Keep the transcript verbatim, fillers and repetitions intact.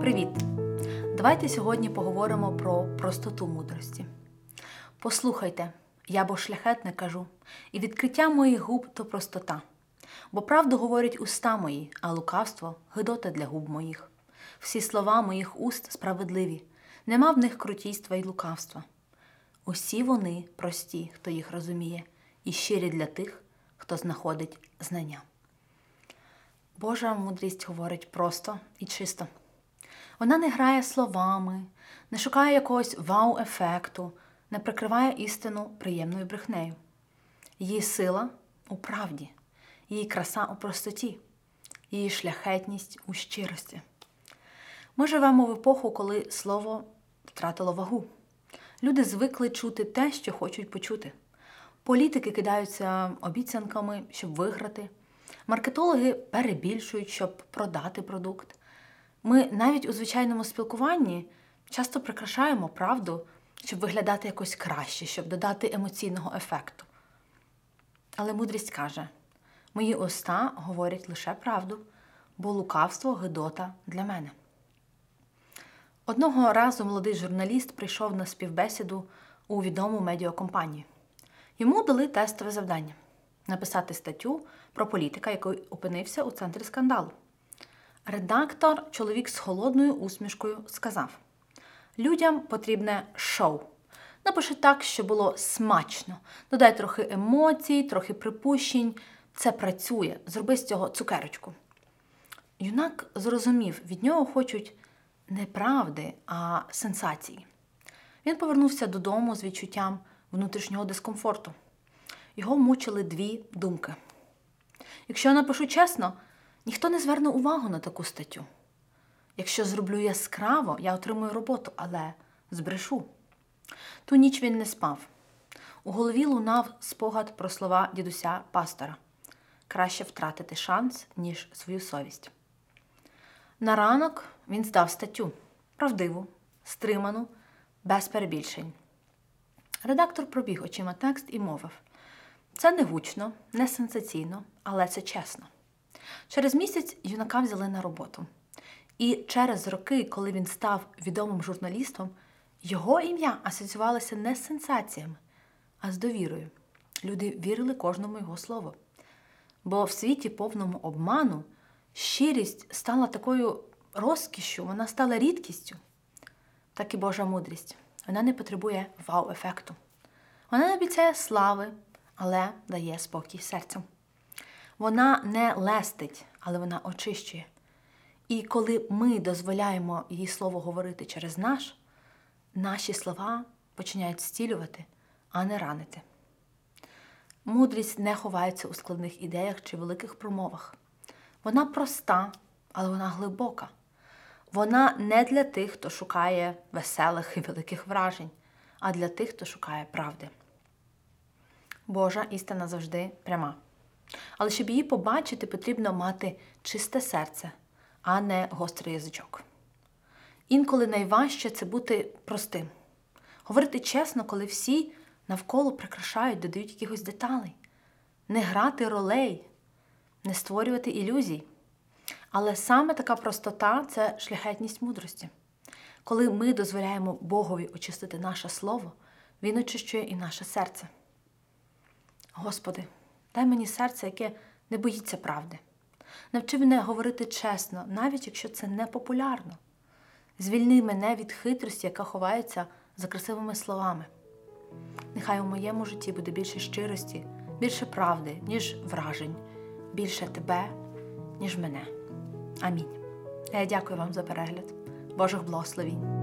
Привіт! Давайте сьогодні поговоримо про простоту мудрості. Послухайте, я бо шляхетне кажу, і відкриття моїх губ – то простота. Бо правду говорять уста мої, а лукавство – гидота для губ моїх. Всі слова моїх уст справедливі, нема в них крутійства й лукавства. Усі вони прості, хто їх розуміє, і щирі для тих, хто знаходить знання. Божа мудрість говорить просто і чисто. Вона не грає словами, не шукає якогось вау-ефекту, не прикриває істину приємною брехнею. Її сила у правді, її краса у простоті, її шляхетність у щирості. Ми живемо в епоху, коли слово втратило вагу. Люди звикли чути те, що хочуть почути. Політики кидаються обіцянками, щоб виграти. Маркетологи перебільшують, щоб продати продукт. Ми навіть у звичайному спілкуванні часто прикрашаємо правду, щоб виглядати якось краще, щоб додати емоційного ефекту. Але мудрість каже, мої уста говорять лише правду, бо лукавство – гидота для мене. Одного разу молодий журналіст прийшов на співбесіду у відому медіакомпанію. Йому дали тестове завдання – написати статтю про політика, який опинився у центрі скандалу. Редактор, чоловік з холодною усмішкою, сказав: людям потрібне шоу. Напиши так, щоб було смачно. Додай трохи емоцій, трохи припущень. Це працює. Зроби з цього цукерочку. Юнак зрозумів, від нього хочуть не правди, а сенсації. Він повернувся додому з відчуттям внутрішнього дискомфорту. Його мучили дві думки. Якщо я напишу чесно, ніхто не зверне увагу на таку статтю. Якщо зроблю яскраво, я отримую роботу, але збрешу. Ту ніч він не спав. У голові лунав спогад про слова дідуся-пастора. Краще втратити шанс, ніж свою совість. На ранок він здав статтю. Правдиву, стриману, без перебільшень. Редактор пробіг очима текст і мовив: це не гучно, не сенсаційно, але це чесно. Через місяць юнака взяли на роботу. І через роки, коли він став відомим журналістом, його ім'я асоціювалося не з сенсаціями, а з довірою. Люди вірили кожному його слову. Бо в світі повному обману щирість стала такою розкішшю, вона стала рідкістю. Так і Божа мудрість. Вона не потребує вау-ефекту. Вона не обіцяє слави, але дає спокій серцю. Вона не лестить, але вона очищує. І коли ми дозволяємо її слово говорити через наш, наші слова починають зцілювати, а не ранити. Мудрість не ховається у складних ідеях чи великих промовах. Вона проста, але вона глибока. Вона не для тих, хто шукає веселих і великих вражень, а для тих, хто шукає правди. Божа істина завжди пряма. Але щоб її побачити, потрібно мати чисте серце, а не гострий язичок. Інколи найважче – це бути простим. Говорити чесно, коли всі навколо прикрашають, додають якихось деталей. Не грати ролей, не створювати ілюзій. Але саме така простота – це шляхетність мудрості. Коли ми дозволяємо Богові очистити наше слово, Він очищує і наше серце. Господи, дай мені серце, яке не боїться правди. Навчи мене говорити чесно, навіть якщо це не популярно. Звільни мене від хитрості, яка ховається за красивими словами. Нехай у моєму житті буде більше щирості, більше правди, ніж вражень, більше Тебе, ніж мене. Амінь. Я дякую вам за перегляд. Божих благословінь.